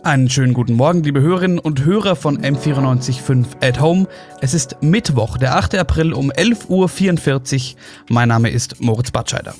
Einen schönen guten Morgen, liebe Hörerinnen und Hörer von M94.5 at Home. Es ist Mittwoch, der 8. April um 11.44 Uhr. Mein Name ist Moritz Batscheider.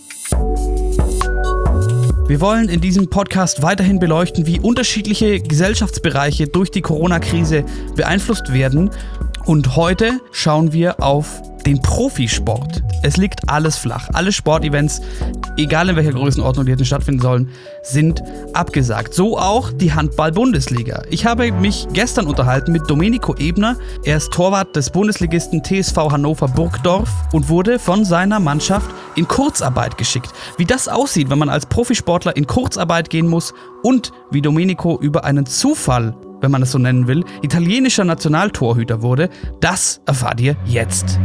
Wir wollen in diesem Podcast weiterhin beleuchten, wie unterschiedliche Gesellschaftsbereiche durch die Corona-Krise beeinflusst werden. Und heute schauen wir auf den Profisport. Es liegt alles flach. Alle Sportevents, egal in welcher Größenordnung die hätten stattfinden sollen, sind abgesagt. So auch die Handball-Bundesliga. Ich habe mich gestern unterhalten mit Domenico Ebner. Er ist Torwart des Bundesligisten TSV Hannover Burgdorf und wurde von seiner Mannschaft in Kurzarbeit geschickt. Wie das aussieht, wenn man als Profisportler in Kurzarbeit gehen muss und wie Domenico über einen Zufall, wenn man es so nennen will, italienischer Nationaltorhüter wurde, das erfahrt ihr jetzt.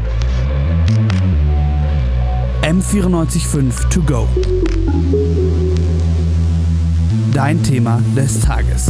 M94.5 to go. Dein Thema des Tages.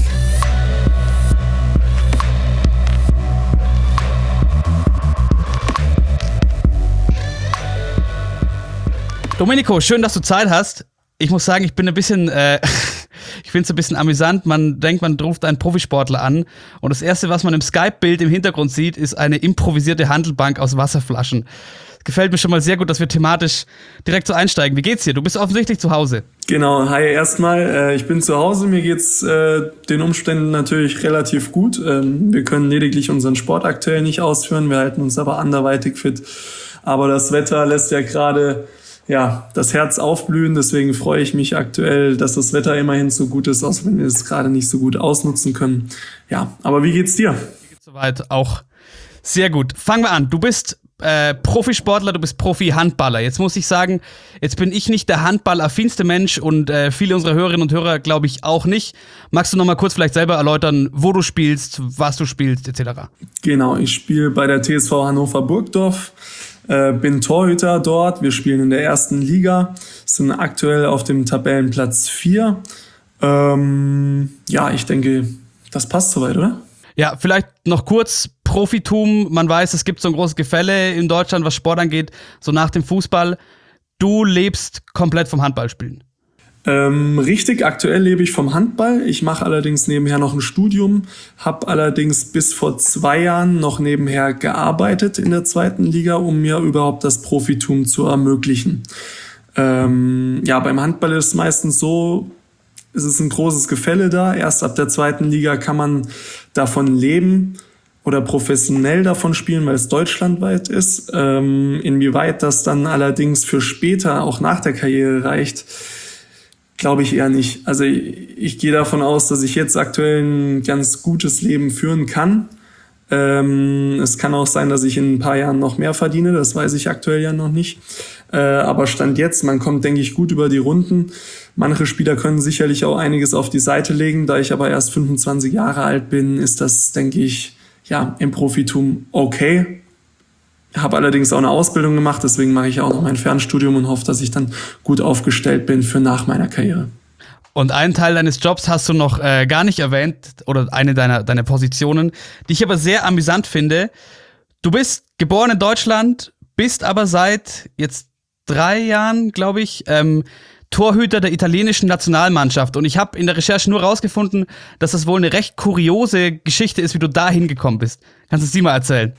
Domenico, schön, dass du Zeit hast. Ich muss sagen, ich bin ein bisschen, ich finde es ein bisschen amüsant. Man denkt, man ruft einen Profisportler an und das Erste, was man im Skype-Bild im Hintergrund sieht, ist eine improvisierte Handelbank aus Wasserflaschen. Gefällt mir schon mal sehr gut, dass wir thematisch direkt so einsteigen. Wie geht's dir? Du bist offensichtlich zu Hause. Genau, hi erstmal. Ich bin zu Hause. Mir geht's den Umständen natürlich relativ gut. Wir können lediglich unseren Sport aktuell nicht ausführen. Wir halten uns aber anderweitig fit. Aber das Wetter lässt ja gerade das Herz aufblühen. Deswegen freue ich mich aktuell, dass das Wetter immerhin so gut ist, auch wenn wir es gerade nicht so gut ausnutzen können. Ja, aber wie geht's dir? Mir geht's soweit auch sehr gut. Fangen wir an. Du bist Profisportler, du bist Profi-Handballer. Jetzt muss ich sagen, jetzt bin ich nicht der handballaffinste Mensch und viele unserer Hörerinnen und Hörer glaube ich auch nicht. Magst du noch mal kurz vielleicht selber erläutern, wo du spielst, was du spielst, etc.? Genau, ich spiele bei der TSV Hannover Burgdorf, bin Torhüter dort. Wir spielen in der ersten Liga, sind aktuell auf dem Tabellenplatz 4. Ich denke, das passt soweit, oder? Ja, vielleicht noch kurz Profitum. Man weiß, es gibt so ein großes Gefälle in Deutschland, was Sport angeht, so nach dem Fußball. Du lebst komplett vom Handballspielen. Richtig, aktuell lebe ich vom Handball. Ich mache allerdings nebenher noch ein Studium, habe allerdings bis vor 2 Jahren noch nebenher gearbeitet in der zweiten Liga, um mir überhaupt das Profitum zu ermöglichen. Beim Handball ist es meistens so, es ist ein großes Gefälle da. Erst ab der zweiten Liga kann man davon leben oder professionell davon spielen, weil es deutschlandweit ist. Inwieweit das dann allerdings für später, auch nach der Karriere reicht, glaube ich eher nicht. Also ich gehe davon aus, dass ich jetzt aktuell ein ganz gutes Leben führen kann. Es kann auch sein, dass ich in ein paar Jahren noch mehr verdiene, das weiß ich aktuell ja noch nicht. Aber Stand jetzt, man kommt, denke ich, gut über die Runden. Manche Spieler können sicherlich auch einiges auf die Seite legen. Da ich aber erst 25 Jahre alt bin, ist das, denke ich, im Profitum okay. Habe allerdings auch eine Ausbildung gemacht, deswegen mache ich auch noch mein Fernstudium und hoffe, dass ich dann gut aufgestellt bin für nach meiner Karriere. Und einen Teil deines Jobs hast du noch gar nicht erwähnt, oder eine deiner Positionen, die ich aber sehr amüsant finde. Du bist geboren in Deutschland, bist aber seit jetzt 3 Jahren, glaube ich, Torhüter der italienischen Nationalmannschaft. Und ich habe in der Recherche nur rausgefunden, dass das wohl eine recht kuriose Geschichte ist, wie du da hingekommen bist. Kannst du es dir mal erzählen?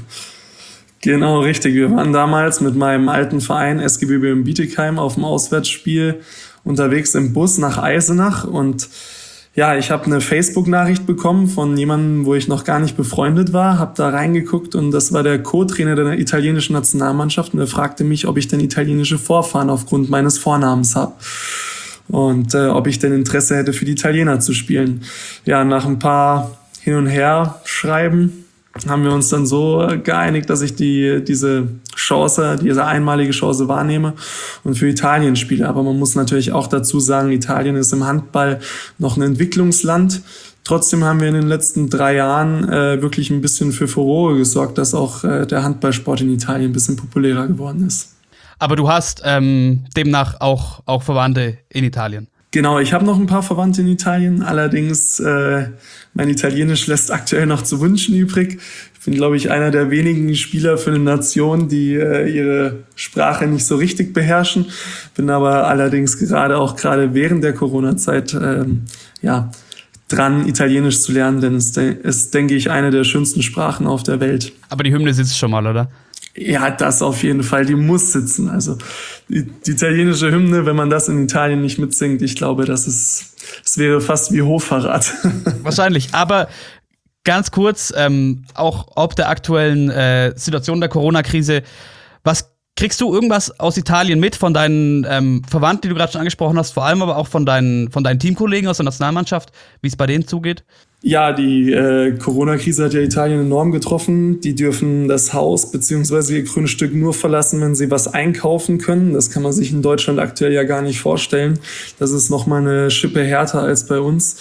Genau, richtig. Wir waren damals mit meinem alten Verein SGB Bietigheim auf dem Auswärtsspiel unterwegs im Bus nach Eisenach und ich habe eine Facebook-Nachricht bekommen von jemandem, wo ich noch gar nicht befreundet war, habe da reingeguckt und das war der Co-Trainer der italienischen Nationalmannschaft und er fragte mich, ob ich denn italienische Vorfahren aufgrund meines Vornamens habe und ob ich denn Interesse hätte, für die Italiener zu spielen. Ja, nach ein paar Hin- und Her-Schreiben haben wir uns dann so geeinigt, dass ich diese einmalige Chance wahrnehme und für Italien spiele. Aber man muss natürlich auch dazu sagen, Italien ist im Handball noch ein Entwicklungsland. Trotzdem haben wir in den letzten 3 Jahren wirklich ein bisschen für Furore gesorgt, dass auch der Handballsport in Italien ein bisschen populärer geworden ist. Aber du hast demnach auch Verwandte in Italien? Genau, ich habe noch ein paar Verwandte in Italien, allerdings mein Italienisch lässt aktuell noch zu wünschen übrig. Ich bin, glaube ich, einer der wenigen Spieler für eine Nation, die ihre Sprache nicht so richtig beherrschen. Bin aber allerdings gerade während der Corona-Zeit dran, Italienisch zu lernen, denn es ist, denke ich, eine der schönsten Sprachen auf der Welt. Aber die Hymne sitzt schon mal, oder? Ja, das auf jeden Fall, die muss sitzen. Also die italienische Hymne, wenn man das in Italien nicht mitsingt, ich glaube, das wäre fast wie Hochverrat. Wahrscheinlich, aber ganz kurz, auch ob der aktuellen Situation der Corona-Krise, kriegst du irgendwas aus Italien mit von deinen Verwandten, die du gerade schon angesprochen hast, vor allem aber auch von deinen Teamkollegen aus der Nationalmannschaft, wie es bei denen zugeht? Ja, die Corona-Krise hat ja Italien enorm getroffen. Die dürfen das Haus bzw. ihr Grundstück nur verlassen, wenn sie was einkaufen können. Das kann man sich in Deutschland aktuell ja gar nicht vorstellen. Das ist nochmal eine Schippe härter als bei uns.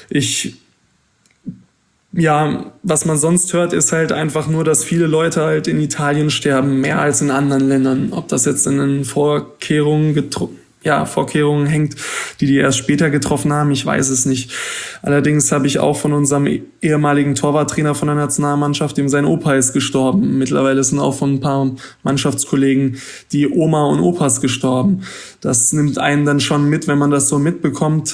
Was man sonst hört, ist halt einfach nur, dass viele Leute halt in Italien sterben, mehr als in anderen Ländern. Ob das jetzt in den Vorkehrungen hängt, die erst später getroffen haben, ich weiß es nicht. Allerdings habe ich auch von unserem ehemaligen Torwarttrainer von der Nationalmannschaft, dem sein Opa ist gestorben. Mittlerweile sind auch von ein paar Mannschaftskollegen die Oma und Opas gestorben. Das nimmt einen dann schon mit, wenn man das so mitbekommt.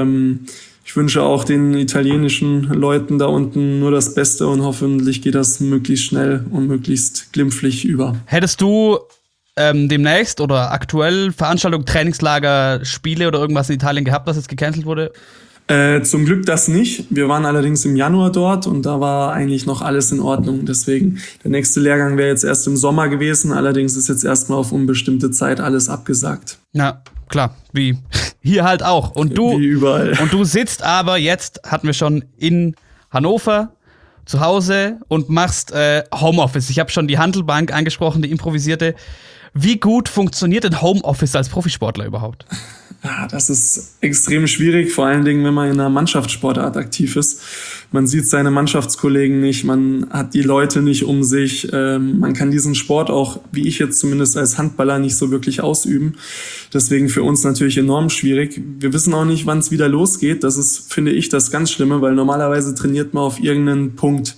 Ich wünsche auch den italienischen Leuten da unten nur das Beste und hoffentlich geht das möglichst schnell und möglichst glimpflich über. Hättest du demnächst oder aktuell Veranstaltungen, Trainingslager, Spiele oder irgendwas in Italien gehabt, was jetzt gecancelt wurde? Zum Glück das nicht. Wir waren allerdings im Januar dort und da war eigentlich noch alles in Ordnung. Deswegen, der nächste Lehrgang wäre jetzt erst im Sommer gewesen. Allerdings ist jetzt erstmal auf unbestimmte Zeit alles abgesagt. Na, klar, wie hier halt auch. Und du, wie überall. Und du sitzt aber jetzt, hatten wir schon, in Hannover zu Hause und machst Homeoffice. Ich habe schon die Handelbank angesprochen, die improvisierte. Wie gut funktioniert denn Homeoffice als Profisportler überhaupt? Ja, das ist extrem schwierig, vor allen Dingen, wenn man in einer Mannschaftssportart aktiv ist. Man sieht seine Mannschaftskollegen nicht, man hat die Leute nicht um sich. Man kann diesen Sport auch, wie ich jetzt zumindest als Handballer, nicht so wirklich ausüben. Deswegen für uns natürlich enorm schwierig. Wir wissen auch nicht, wann es wieder losgeht. Das ist, finde ich, das ganz Schlimme, weil normalerweise trainiert man auf irgendeinen Punkt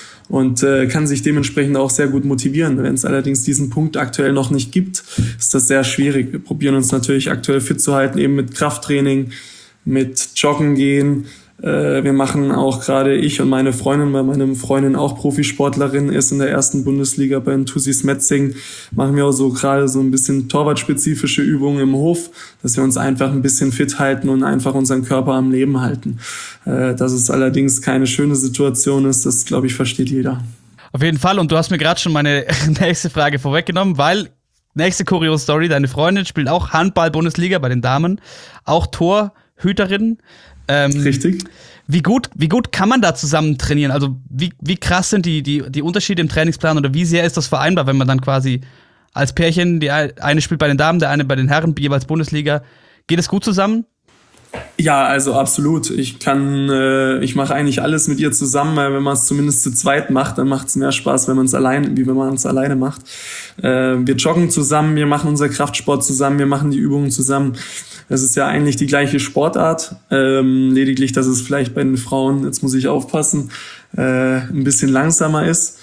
und kann sich dementsprechend auch sehr gut motivieren. Wenn es allerdings diesen Punkt aktuell noch nicht gibt, ist das sehr schwierig. Wir probieren uns natürlich aktuell fit zu halten, eben mit Krafttraining, mit Joggen gehen. Wir machen auch gerade ich und meine Freundin, weil meine Freundin auch Profisportlerin ist in der ersten Bundesliga bei den Tussis Metzing, machen wir auch so gerade so ein bisschen torwartspezifische Übungen im Hof, dass wir uns einfach ein bisschen fit halten und einfach unseren Körper am Leben halten. Dass es allerdings keine schöne Situation ist, das, glaube ich, versteht jeder. Auf jeden Fall. Und du hast mir gerade schon meine nächste Frage vorweggenommen, weil nächste kuriose Story, deine Freundin spielt auch Handball-Bundesliga bei den Damen, auch Torhüterin. Richtig. Wie gut kann man da zusammen trainieren? Also wie krass sind die Unterschiede im Trainingsplan oder wie sehr ist das vereinbar, wenn man dann quasi als Pärchen, die eine spielt bei den Damen, der eine bei den Herren, jeweils Bundesliga. Geht es gut zusammen? Ja, also absolut. Ich mache eigentlich alles mit ihr zusammen, weil wenn man es zumindest zu zweit macht, dann macht es mehr Spaß, wenn man es alleine macht. Wir joggen zusammen, wir machen unser Kraftsport zusammen, wir machen die Übungen zusammen. Das ist ja eigentlich die gleiche Sportart, lediglich, dass es vielleicht bei den Frauen, jetzt muss ich aufpassen, ein bisschen langsamer ist.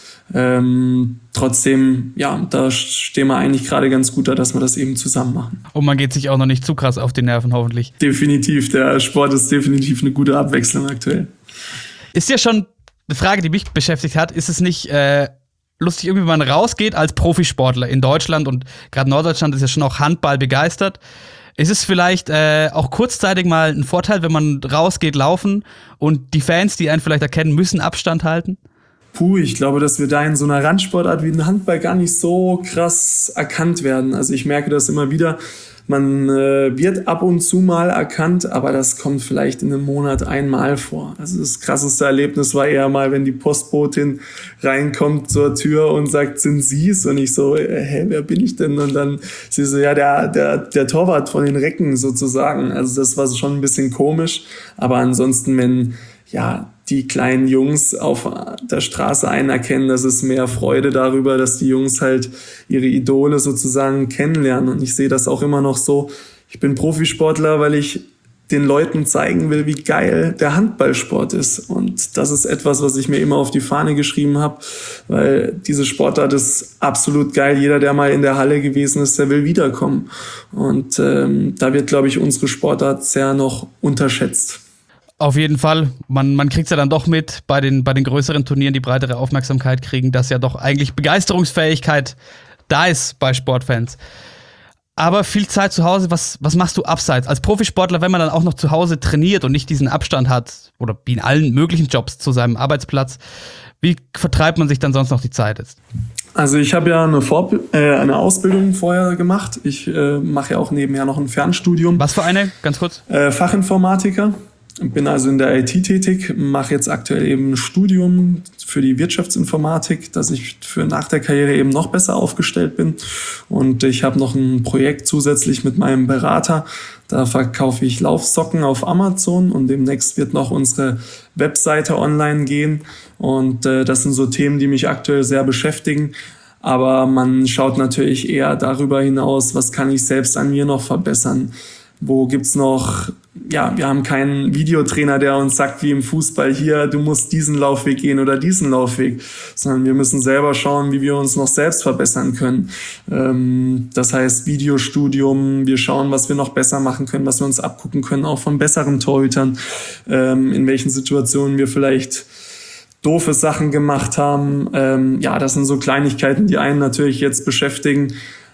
Trotzdem, ja, da stehen wir eigentlich gerade ganz gut da, dass wir das eben zusammen machen. Und man geht sich auch noch nicht zu krass auf die Nerven, hoffentlich. Definitiv, der Sport ist definitiv eine gute Abwechslung aktuell. Ist ja schon eine Frage, die mich beschäftigt hat, ist es nicht lustig, irgendwie, wenn man rausgeht als Profisportler in Deutschland und gerade Norddeutschland ist ja schon auch Handball begeistert. Ist es vielleicht auch kurzzeitig mal ein Vorteil, wenn man rausgeht, laufen und die Fans, die einen vielleicht erkennen, müssen Abstand halten? Ich glaube, dass wir da in so einer Randsportart wie den Handball gar nicht so krass erkannt werden. Also ich merke das immer wieder. Man wird ab und zu mal erkannt, aber das kommt vielleicht in einem Monat einmal vor. Also das krasseste Erlebnis war eher mal, wenn die Postbotin reinkommt zur Tür und sagt, sind Sie's? Und ich so, wer bin ich denn? Und dann sie so, ja, der Torwart von den Recken sozusagen. Also das war schon ein bisschen komisch. Aber ansonsten, wenn die kleinen Jungs auf der Straße einen erkennen, das ist mehr Freude darüber, dass die Jungs halt ihre Idole sozusagen kennenlernen. Und ich sehe das auch immer noch so. Ich bin Profisportler, weil ich den Leuten zeigen will, wie geil der Handballsport ist. Und das ist etwas, was ich mir immer auf die Fahne geschrieben habe, weil diese Sportart ist absolut geil. Jeder, der mal in der Halle gewesen ist, der will wiederkommen. Und da wird, glaube ich, unsere Sportart sehr noch unterschätzt. Auf jeden Fall. Man kriegt es ja dann doch mit bei den größeren Turnieren, die breitere Aufmerksamkeit kriegen, dass ja doch eigentlich Begeisterungsfähigkeit da ist bei Sportfans. Aber viel Zeit zu Hause, was machst du abseits? Als Profisportler, wenn man dann auch noch zu Hause trainiert und nicht diesen Abstand hat, oder wie in allen möglichen Jobs zu seinem Arbeitsplatz, wie vertreibt man sich dann sonst noch die Zeit jetzt? Also ich habe ja eine Ausbildung vorher gemacht. Ich mache ja auch nebenher noch ein Fernstudium. Was für eine? Ganz kurz. Fachinformatiker. Bin also in der IT tätig, mache jetzt aktuell eben ein Studium für die Wirtschaftsinformatik, dass ich für nach der Karriere eben noch besser aufgestellt bin. Und ich habe noch ein Projekt zusätzlich mit meinem Berater. Da verkaufe ich Laufsocken auf Amazon und demnächst wird noch unsere Webseite online gehen. Und das sind so Themen, die mich aktuell sehr beschäftigen. Aber man schaut natürlich eher darüber hinaus, was kann ich selbst an mir noch verbessern. Wo gibt's noch, ja, wir haben keinen Videotrainer, der uns sagt, wie im Fußball, hier, du musst diesen Laufweg gehen oder diesen Laufweg, sondern wir müssen selber schauen, wie wir uns noch selbst verbessern können. Das heißt Videostudium, wir schauen, was wir noch besser machen können, was wir uns abgucken können, auch von besseren Torhütern, in welchen Situationen wir vielleicht doofe Sachen gemacht haben. Ja, das sind so Kleinigkeiten, die einen natürlich jetzt beschäftigen,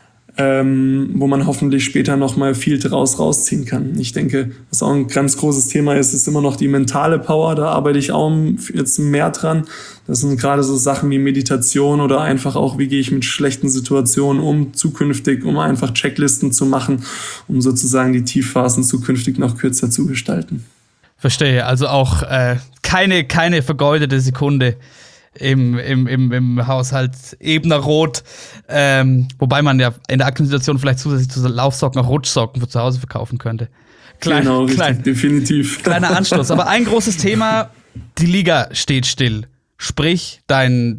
wo man hoffentlich später nochmal viel draus rausziehen kann. Ich denke, was auch ein ganz großes Thema ist immer noch die mentale Power. Da arbeite ich auch jetzt mehr dran. Das sind gerade so Sachen wie Meditation oder einfach auch, wie gehe ich mit schlechten Situationen um, zukünftig, um einfach Checklisten zu machen, um sozusagen die Tiefphasen zukünftig noch kürzer zu gestalten. Verstehe, also auch keine vergeudete Sekunde im Haushalt Ebner Rot, wobei man ja in der aktuellen Situation vielleicht zusätzlich zu Laufsocken auch Rutschsocken für zu Hause verkaufen könnte. Genau, richtig, definitiv. Kleiner Anschluss, aber ein großes Thema, die Liga steht still. Sprich, deine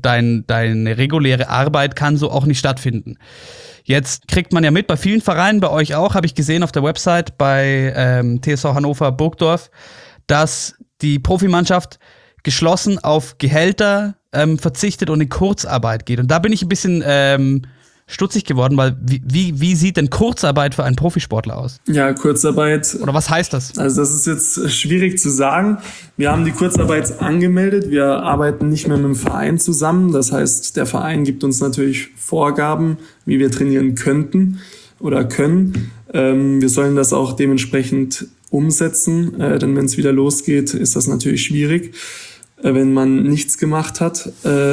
reguläre Arbeit kann so auch nicht stattfinden. Jetzt kriegt man ja mit, bei vielen Vereinen, bei euch auch, habe ich gesehen auf der Website, bei TSV Hannover Burgdorf, dass die Profimannschaft geschlossen auf Gehälter verzichtet und in Kurzarbeit geht. Und da bin ich ein bisschen stutzig geworden, weil wie sieht denn Kurzarbeit für einen Profisportler aus? Ja, Kurzarbeit. Oder was heißt das? Also das ist jetzt schwierig zu sagen. Wir haben die Kurzarbeit angemeldet. Wir arbeiten nicht mehr mit dem Verein zusammen. Das heißt, der Verein gibt uns natürlich Vorgaben, wie wir trainieren könnten oder können. Wir sollen das auch dementsprechend umsetzen, denn wenn es wieder losgeht, ist das natürlich schwierig, wenn man nichts gemacht hat.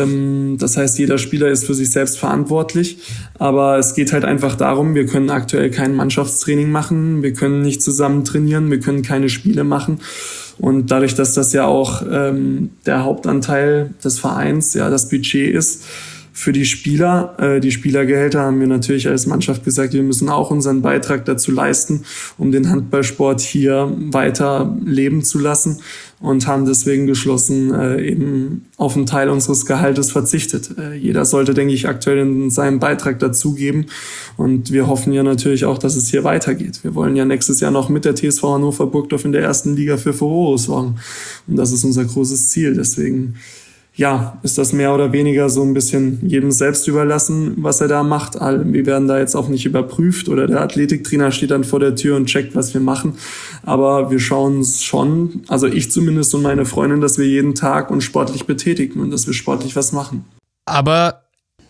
Das heißt, jeder Spieler ist für sich selbst verantwortlich, aber es geht halt einfach darum, wir können aktuell kein Mannschaftstraining machen, wir können nicht zusammen trainieren, wir können keine Spiele machen und dadurch, dass das ja auch der Hauptanteil des Vereins, ja das Budget ist, für die Spieler, die Spielergehälter haben wir natürlich als Mannschaft gesagt, wir müssen auch unseren Beitrag dazu leisten, um den Handballsport hier weiter leben zu lassen und haben deswegen geschlossen, eben auf einen Teil unseres Gehaltes verzichtet. Jeder sollte, denke ich, aktuell seinen Beitrag dazugeben und wir hoffen ja natürlich auch, dass es hier weitergeht. Wir wollen ja nächstes Jahr noch mit der TSV Hannover Burgdorf in der ersten Liga für Furore sorgen und das ist unser großes Ziel, deswegen ja, ist das mehr oder weniger so ein bisschen jedem selbst überlassen, was er da macht. Wir werden da jetzt auch nicht überprüft oder der Athletiktrainer steht dann vor der Tür und checkt, was wir machen. Aber wir schauen uns schon, also ich zumindest und meine Freundin, dass wir jeden Tag uns sportlich betätigen und dass wir sportlich was machen. Aber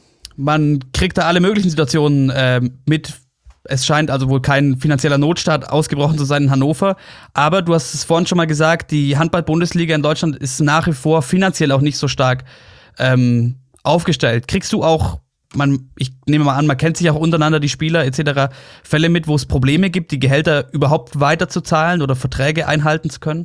man kriegt da alle möglichen Situationen mit. Es scheint also wohl kein finanzieller Notstand ausgebrochen zu sein in Hannover. Aber du hast es vorhin schon mal gesagt, die Handball-Bundesliga in Deutschland ist nach wie vor finanziell auch nicht so stark aufgestellt. Kriegst du auch, ich nehme mal an, man kennt sich auch untereinander, die Spieler etc., Fälle mit, wo es Probleme gibt, die Gehälter überhaupt weiterzuzahlen oder Verträge einhalten zu können?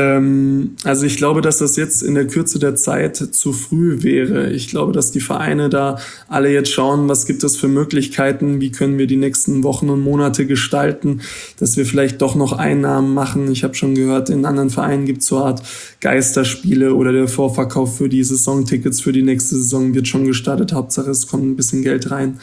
Also ich glaube, dass das jetzt in der Kürze der Zeit zu früh wäre. Ich glaube, dass die Vereine da alle jetzt schauen, was gibt es für Möglichkeiten, wie können wir die nächsten Wochen und Monate gestalten, dass wir vielleicht doch noch Einnahmen machen. Ich habe schon gehört, in anderen Vereinen gibt es so eine Art Geisterspiele oder der Vorverkauf für die Saisontickets für die nächste Saison wird schon gestartet. Hauptsache, es kommt ein bisschen Geld rein.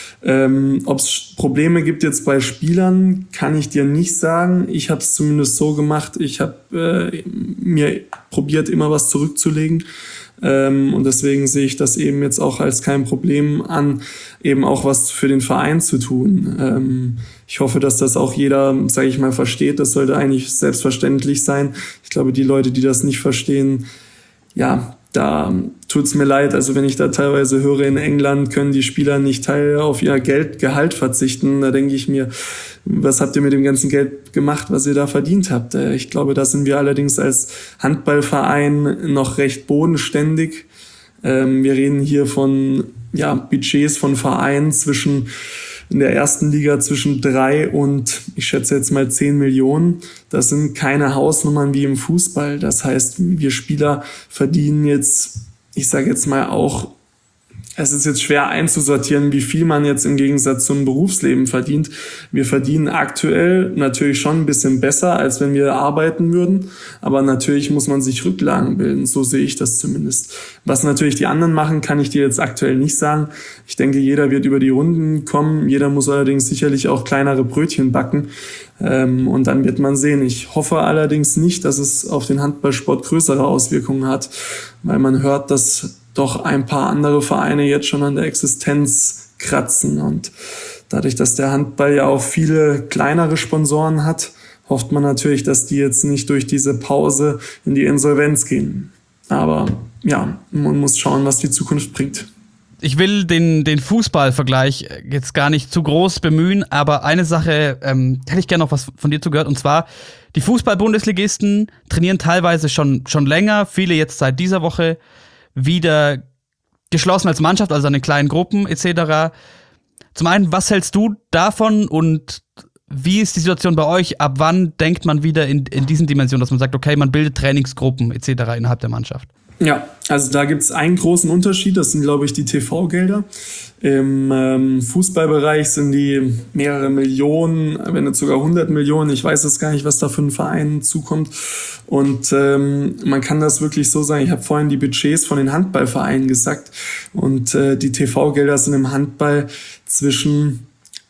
Ob es Probleme gibt jetzt bei Spielern, kann ich dir nicht sagen. Ich habe es zumindest so gemacht. Ich habe mir probiert, immer was zurückzulegen, Und deswegen sehe ich das eben jetzt auch als kein Problem an, eben auch was für den Verein zu tun. Ich hoffe, dass das auch jeder, sage ich mal, versteht. Das sollte eigentlich selbstverständlich sein. Ich glaube, die Leute, die das nicht verstehen, ja, da tut's mir leid. Also wenn ich da teilweise höre, in England können die Spieler nicht auf ihr Gehalt verzichten, da denke ich mir, was habt ihr mit dem ganzen Geld gemacht, was ihr da verdient habt? Ich glaube, da sind wir allerdings als Handballverein noch recht bodenständig. Wir reden hier von Budgets von Vereinen in der ersten Liga zwischen 3 und, ich schätze jetzt mal 10 Millionen. Das sind keine Hausnummern wie im Fußball. Das heißt, wir Spieler verdienen jetzt, ich sage jetzt mal auch, es ist jetzt schwer einzusortieren, wie viel man jetzt im Gegensatz zum Berufsleben verdient. Wir verdienen aktuell natürlich schon ein bisschen besser, als wenn wir arbeiten würden. Aber natürlich muss man sich Rücklagen bilden. So sehe ich das zumindest. Was natürlich die anderen machen, kann ich dir jetzt aktuell nicht sagen. Ich denke, jeder wird über die Runden kommen. Jeder muss allerdings sicherlich auch kleinere Brötchen backen. Und dann wird man sehen. Ich hoffe allerdings nicht, dass es auf den Handballsport größere Auswirkungen hat, weil man hört, dass doch ein paar andere Vereine jetzt schon an der Existenz kratzen. Und dadurch, dass der Handball ja auch viele kleinere Sponsoren hat, hofft man natürlich, dass die jetzt nicht durch diese Pause in die Insolvenz gehen. Aber ja, man muss schauen, was die Zukunft bringt. Ich will den Fußballvergleich jetzt gar nicht zu groß bemühen, aber eine Sache hätte ich gerne noch was von dir zugehört, und zwar, die Fußball-Bundesligisten trainieren teilweise schon länger, viele jetzt seit dieser Woche wieder geschlossen als Mannschaft, also in kleinen Gruppen etc. Zum einen, was hältst du davon und wie ist die Situation bei euch? Ab wann denkt man wieder in diesen Dimensionen, dass man sagt, okay, man bildet Trainingsgruppen etc. innerhalb der Mannschaft? Ja, also da gibt's einen großen Unterschied, das sind, glaube ich, die TV-Gelder. Im Fußballbereich sind die mehrere Millionen, wenn nicht sogar 100 Millionen, ich weiß jetzt gar nicht, was da für einen Verein zukommt. Und man kann das wirklich so sagen, ich habe vorhin die Budgets von den Handballvereinen gesagt, und die TV-Gelder sind im Handball zwischen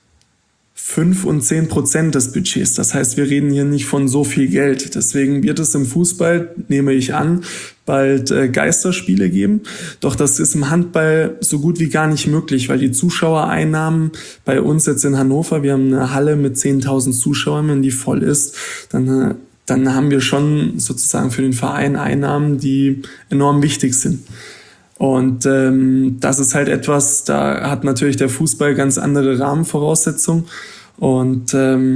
5 und 10% des Budgets. Das heißt, wir reden hier nicht von so viel Geld. Deswegen wird es im Fußball, nehme ich an, bald Geisterspiele geben. Doch das ist im Handball so gut wie gar nicht möglich, weil die Zuschauereinnahmen bei uns jetzt in Hannover, wir haben eine Halle mit 10.000 Zuschauern, wenn die voll ist, dann haben wir schon sozusagen für den Verein Einnahmen, die enorm wichtig sind. Und das ist halt etwas, da hat natürlich der Fußball ganz andere Rahmenvoraussetzungen. Und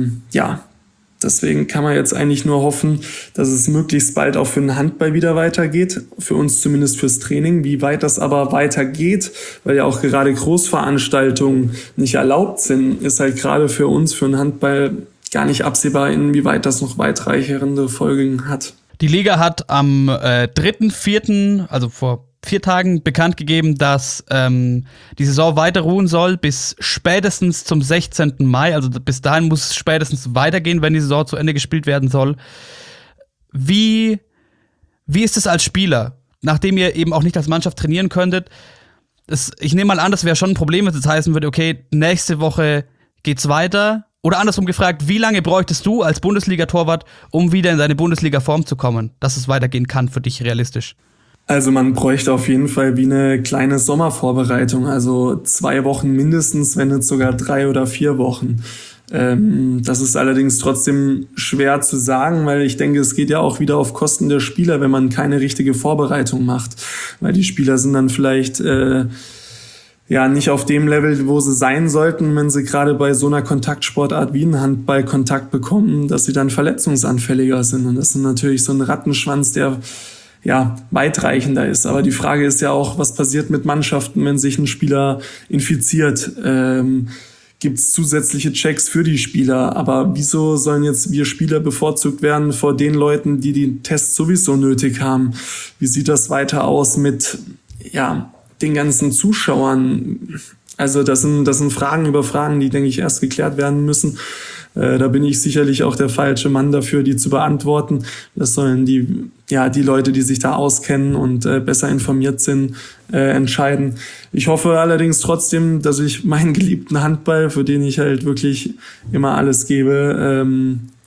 deswegen kann man jetzt eigentlich nur hoffen, dass es möglichst bald auch für den Handball wieder weitergeht. Für uns zumindest fürs Training. Wie weit das aber weitergeht, weil ja auch gerade Großveranstaltungen nicht erlaubt sind, ist halt gerade für uns, für den Handball, gar nicht absehbar, inwieweit das noch weitreichende Folgen hat. Die Liga hat am 3.4., also vor 4 Tagen, bekannt gegeben, dass die Saison weiter ruhen soll bis spätestens zum 16. Mai. Also bis dahin muss es spätestens weitergehen, wenn die Saison zu Ende gespielt werden soll. Wie ist es als Spieler, nachdem ihr eben auch nicht als Mannschaft trainieren könntet? Ich nehme mal an, das wäre schon ein Problem, wenn es jetzt heißen würde, okay, nächste Woche geht's weiter. Oder andersrum gefragt, wie lange bräuchtest du als Bundesliga-Torwart, um wieder in deine Bundesliga-Form zu kommen, dass es weitergehen kann für dich realistisch? Also man bräuchte auf jeden Fall wie eine kleine Sommervorbereitung, also 2 Wochen mindestens, wenn nicht sogar 3 oder 4 Wochen. Das ist allerdings trotzdem schwer zu sagen, weil ich denke, es geht ja auch wieder auf Kosten der Spieler, wenn man keine richtige Vorbereitung macht. Weil die Spieler sind dann vielleicht nicht auf dem Level, wo sie sein sollten, wenn sie gerade bei so einer Kontaktsportart wie ein Handball Kontakt bekommen, dass sie dann verletzungsanfälliger sind. Und das ist natürlich so ein Rattenschwanz, der weitreichender ist. Aber die Frage ist ja auch, was passiert mit Mannschaften, wenn sich ein Spieler infiziert? Gibt es zusätzliche Checks für die Spieler? Aber wieso sollen jetzt wir Spieler bevorzugt werden vor den Leuten, die den Test sowieso nötig haben? Wie sieht das weiter aus mit den ganzen Zuschauern? Also das sind Fragen über Fragen, die, denke ich, erst geklärt werden müssen. Da bin ich sicherlich auch der falsche Mann dafür, die zu beantworten. Das sollen die Leute, die sich da auskennen und besser informiert sind, entscheiden. Ich hoffe allerdings trotzdem, dass ich meinen geliebten Handball, für den ich halt wirklich immer alles gebe,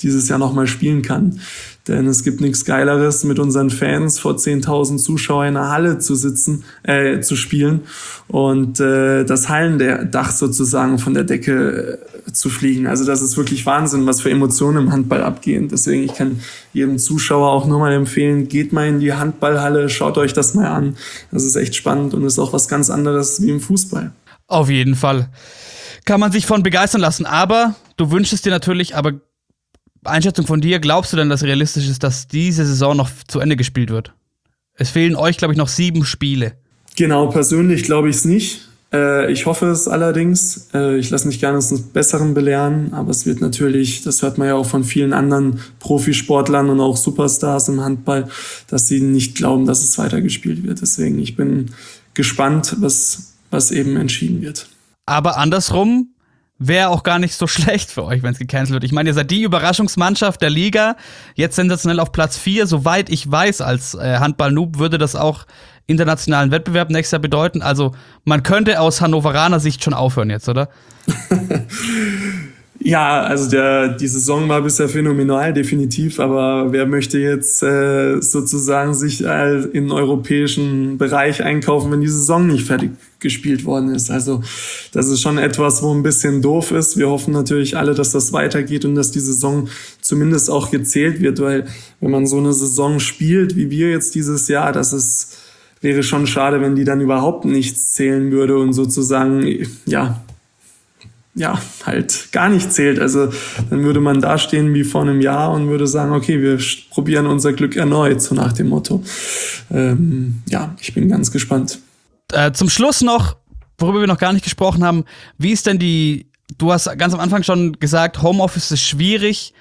dieses Jahr nochmal spielen kann. Denn es gibt nichts Geileres, mit unseren Fans vor 10.000 Zuschauern in der Halle zu spielen und das Hallendach sozusagen von der Decke zu fliegen. Also das ist wirklich Wahnsinn, was für Emotionen im Handball abgehen. Deswegen, ich kann jedem Zuschauer auch nur mal empfehlen, geht mal in die Handballhalle, schaut euch das mal an. Das ist echt spannend und ist auch was ganz anderes wie im Fußball. Auf jeden Fall. Kann man sich von begeistern lassen. Aber du wünschst es dir natürlich, aber Einschätzung von dir, glaubst du denn, dass realistisch ist, dass diese Saison noch zu Ende gespielt wird? Es fehlen euch, glaube ich, noch 7 Spiele. Genau, persönlich glaube ich es nicht. Ich hoffe es allerdings. Ich lasse mich gerne eines Besseren belehren, aber es wird natürlich, das hört man ja auch von vielen anderen Profisportlern und auch Superstars im Handball, dass sie nicht glauben, dass es weitergespielt wird. Deswegen, ich bin gespannt, was eben entschieden wird. Aber andersrum wäre auch gar nicht so schlecht für euch, wenn es gecancelt wird. Ich meine, ihr seid die Überraschungsmannschaft der Liga, jetzt sensationell auf Platz 4. Soweit ich weiß, als Handball-Noob würde das auch internationalen Wettbewerb nächstes Jahr bedeuten. Also man könnte aus Hannoveraner Sicht schon aufhören jetzt, oder? Ja, also die Saison war bisher phänomenal, definitiv, aber wer möchte jetzt sozusagen sich im europäischen Bereich einkaufen, wenn die Saison nicht fertig gespielt worden ist? Also das ist schon etwas, wo ein bisschen doof ist. Wir hoffen natürlich alle, dass das weitergeht und dass die Saison zumindest auch gezählt wird, weil wenn man so eine Saison spielt, wie wir jetzt dieses Jahr, wäre schon schade, wenn die dann überhaupt nichts zählen würde und sozusagen, ja, halt gar nicht zählt. Also dann würde man da stehen wie vor einem Jahr und würde sagen, okay, wir probieren unser Glück erneut, so nach dem Motto. Ich bin ganz gespannt. Zum Schluss noch, worüber wir noch gar nicht gesprochen haben, wie ist denn du hast ganz am Anfang schon gesagt, Homeoffice ist schwierig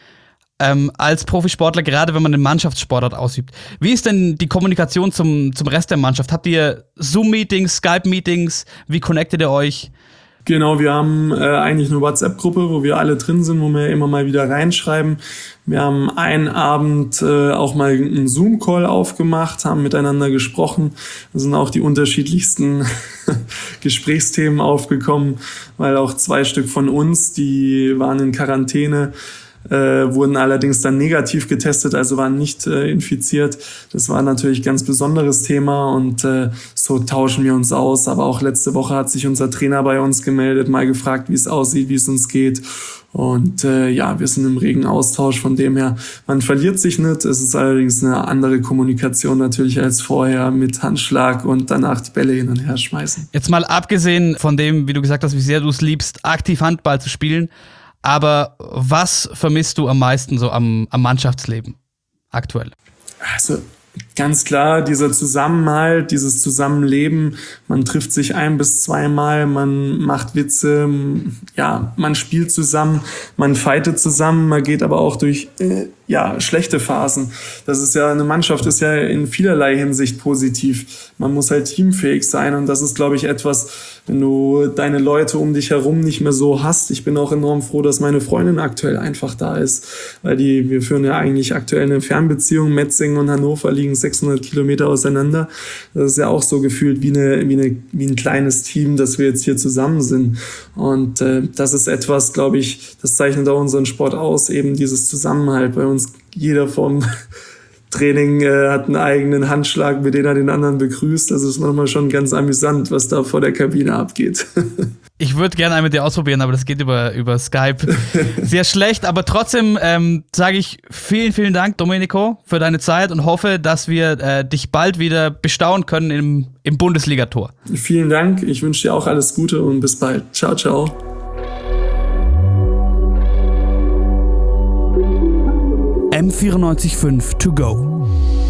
als Profisportler, gerade wenn man den Mannschaftssportart ausübt. Wie ist denn die Kommunikation zum Rest der Mannschaft? Habt ihr Zoom-Meetings, Skype-Meetings? Wie connectet ihr euch? Genau, wir haben eigentlich eine WhatsApp-Gruppe, wo wir alle drin sind, wo wir immer mal wieder reinschreiben. Wir haben einen Abend auch mal einen Zoom-Call aufgemacht, haben miteinander gesprochen. Da sind auch die unterschiedlichsten Gesprächsthemen aufgekommen, weil auch 2 Stück von uns, die waren in Quarantäne, wurden allerdings dann negativ getestet, also waren nicht infiziert. Das war natürlich ein ganz besonderes Thema und so tauschen wir uns aus. Aber auch letzte Woche hat sich unser Trainer bei uns gemeldet, mal gefragt, wie es aussieht, wie es uns geht. Und wir sind im regen Austausch, von dem her, man verliert sich nicht. Es ist allerdings eine andere Kommunikation natürlich als vorher mit Handschlag und danach die Bälle hin und her schmeißen. Jetzt mal abgesehen von dem, wie du gesagt hast, wie sehr du es liebst, aktiv Handball zu spielen, aber was vermisst du am meisten so am Mannschaftsleben aktuell? Also ganz klar, dieser Zusammenhalt, dieses Zusammenleben, man trifft sich 1 bis 2 Mal, man macht Witze, man spielt zusammen, man fightet zusammen, man geht aber auch durch schlechte Phasen. Eine Mannschaft ist ja in vielerlei Hinsicht positiv. Man muss halt teamfähig sein und das ist, glaube ich, etwas, wenn du deine Leute um dich herum nicht mehr so hast. Ich bin auch enorm froh, dass meine Freundin aktuell einfach da ist, weil wir führen ja eigentlich aktuell eine Fernbeziehung. Metzingen und Hannover liegen 600 Kilometer auseinander. Das ist ja auch so gefühlt wie ein kleines Team, dass wir jetzt hier zusammen sind. Und das ist etwas, glaube ich, das zeichnet auch unseren Sport aus, eben dieses Zusammenhalt bei uns. Jeder vom Training hat einen eigenen Handschlag, mit dem er den anderen begrüßt. Das ist manchmal schon ganz amüsant, was da vor der Kabine abgeht. Ich würde gerne einmal mit dir ausprobieren, aber das geht über Skype sehr schlecht. Aber trotzdem sage ich vielen, vielen Dank, Domenico, für deine Zeit und hoffe, dass wir dich bald wieder bestaunen können im Bundesliga-Tor. Vielen Dank. Ich wünsche dir auch alles Gute und bis bald. Ciao, ciao. M94.5 to go.